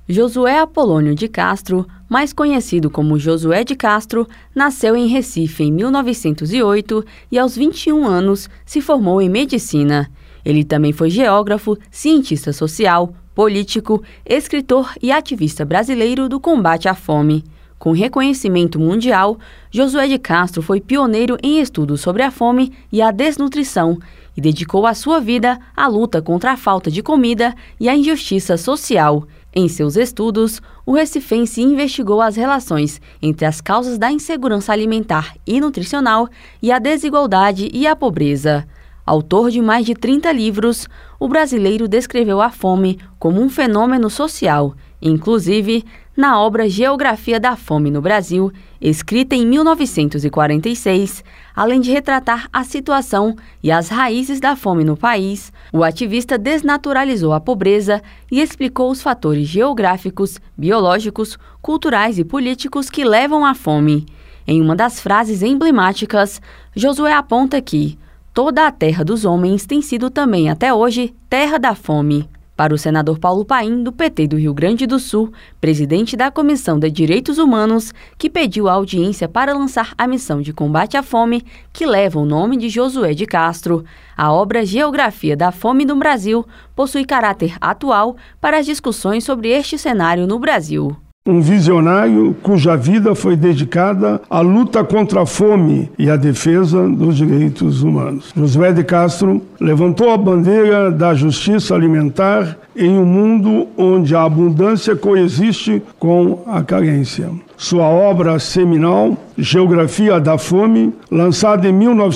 Josué Apolônio de Castro, mais conhecido como Josué de Castro, nasceu em Recife em 1908 e aos 21 anos se formou em medicina. Ele também foi geógrafo, cientista social, político, escritor e ativista brasileiro do combate à fome. Com reconhecimento mundial, Josué de Castro foi pioneiro em estudos sobre a fome e a desnutrição e dedicou a sua vida à luta contra a falta de comida e a injustiça social. Em seus estudos, o recifense investigou as relações entre as causas da insegurança alimentar e nutricional e a desigualdade e a pobreza. Autor de mais de 30 livros, o brasileiro descreveu a fome como um fenômeno social, inclusive na obra Geografia da Fome no Brasil, escrita em 1946, além de retratar a situação e as raízes da fome no país, o ativista desnaturalizou a pobreza e explicou os fatores geográficos, biológicos, culturais e políticos que levam à fome. Em uma das frases emblemáticas, Josué aponta que toda a terra dos homens tem sido também até hoje terra da fome. Para o senador Paulo Paim, do PT do Rio Grande do Sul, presidente da Comissão de Direitos Humanos, que pediu a audiência para lançar a missão de combate à fome, que leva o nome de Josué de Castro, a obra Geografia da Fome no Brasil possui caráter atual para as discussões sobre este cenário no Brasil. Um visionário cuja vida foi dedicada à luta contra a fome e à defesa dos direitos humanos. Josué de Castro levantou a bandeira da justiça alimentar em um mundo onde a abundância coexiste com a carência. Sua obra seminal, Geografia da Fome, lançada em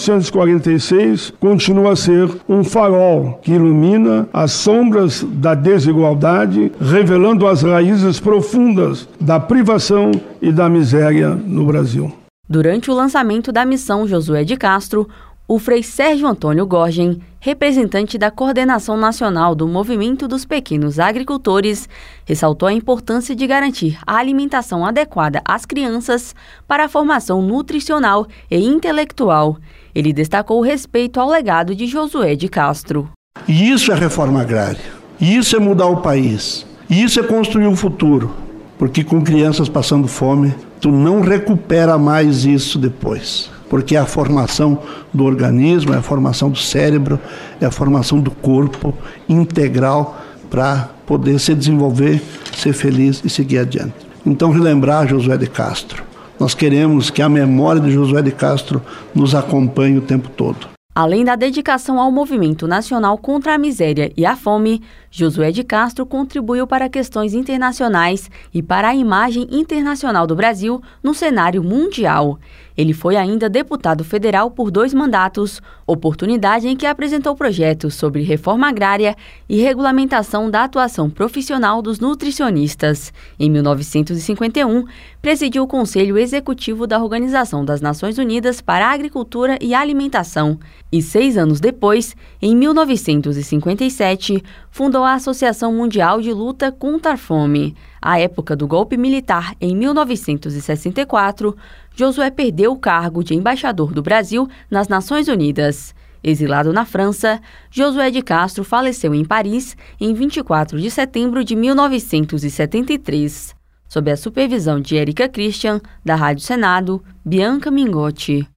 1946, continua a ser um farol que ilumina as sombras da desigualdade, revelando as raízes profundas da privação e da miséria no Brasil. Durante o lançamento da missão Josué de Castro, o Frei Sérgio Antônio Gorgen, representante da Coordenação Nacional do Movimento dos Pequenos Agricultores, ressaltou a importância de garantir a alimentação adequada às crianças para a formação nutricional e intelectual. Ele destacou o respeito ao legado de Josué de Castro. E isso é reforma agrária, isso é mudar o país, isso é construir o futuro, porque com crianças passando fome, tu não recupera mais isso depois. Porque é a formação do organismo, é a formação do cérebro, é a formação do corpo integral para poder se desenvolver, ser feliz e seguir adiante. Então, relembrar Josué de Castro. Nós queremos que a memória de Josué de Castro nos acompanhe o tempo todo. Além da dedicação ao movimento nacional contra a miséria e a fome, Josué de Castro contribuiu para questões internacionais e para a imagem internacional do Brasil no cenário mundial. Ele foi ainda deputado federal por 2 mandatos, oportunidade em que apresentou projetos sobre reforma agrária e regulamentação da atuação profissional dos nutricionistas. Em 1951, presidiu o Conselho Executivo da Organização das Nações Unidas para a Agricultura e Alimentação e 6 anos depois, em 1957, fundou a Associação Mundial de Luta contra a Fome. À época do golpe militar, em 1964, Josué perdeu o cargo de embaixador do Brasil nas Nações Unidas. Exilado na França, Josué de Castro faleceu em Paris em 24 de setembro de 1973. Sob a supervisão de Érica Christian, da Rádio Senado, Bianca Mingotti.